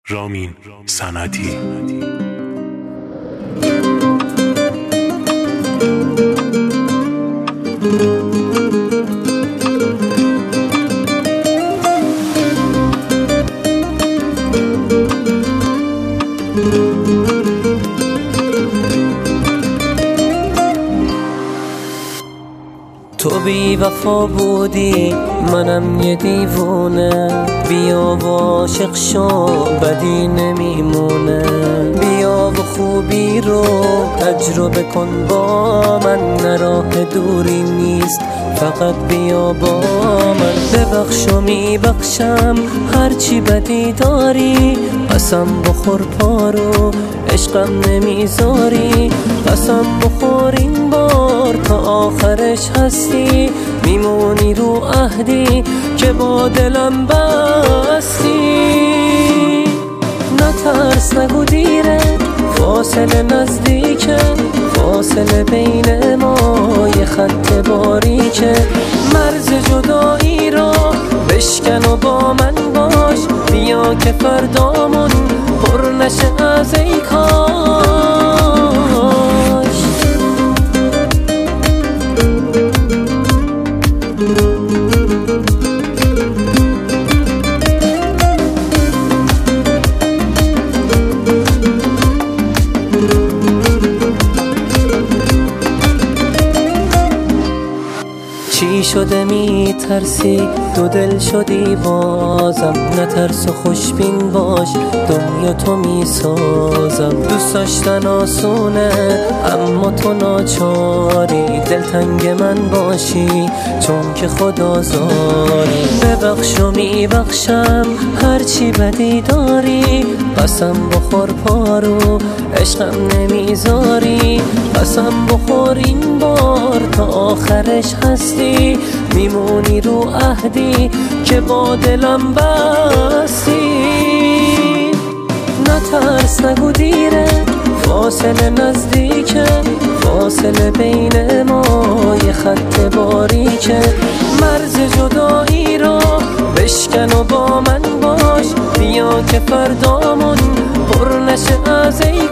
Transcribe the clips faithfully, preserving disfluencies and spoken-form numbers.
رامین صنعتی. تو بی وفا بودی منم یه دیوونه، بیا و عاشق شو بدی نمیمونه، بیا و خوبی رو تجربه کن با من، نه راه دوری نیست فقط بیا با من. ببخش و میبخشم هرچی بدی داری، قسم بخور پارو عشقم نمیذاری، قسم بخور این بار تا آخرش هستی، میمونی رو عهدی که با دلم بستی. نترس نگو دیره، فاصله نزدیکه، فاصله بین ما یه خط باریکه، مرز جدایی را بشکن و با من باش، بیا که فردامون پر نشه از ای کاش. چی شده می ترسی دو دل شدی بازم، نترس و خوشبین باش دنیا تو می سازم. دوست داشتن آسونه اما تو ناچاری، دلتنگ من باشی چون که خدا زاری. ببخش و می بخشم هرچی بدی داری، قسم بخور پارو عشقم نمیذاری، قسم بخور این بار تا آخرش هستی، میمونی رو عهدی که با دلم بستی. نترس نگو دیره، فاصله نزدیکه، فاصله بین ما یه خط باریکه، مرز جدایی را بشکن و با من باش، بیا که فردامون پر نشه از ای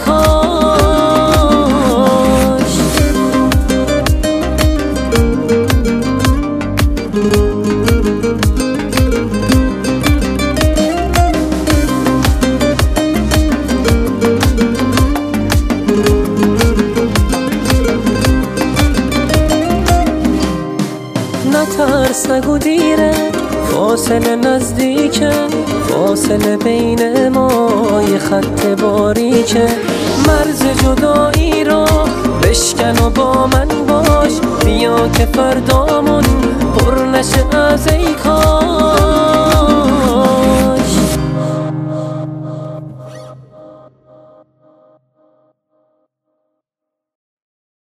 کاش. نترس نگو دیره، فاصله نزدیکه، فاصله بین ما یه خط باریکه، مرز جدایی را بشکن و با من باش، بیا که فردامون پر نشه از ای کاش.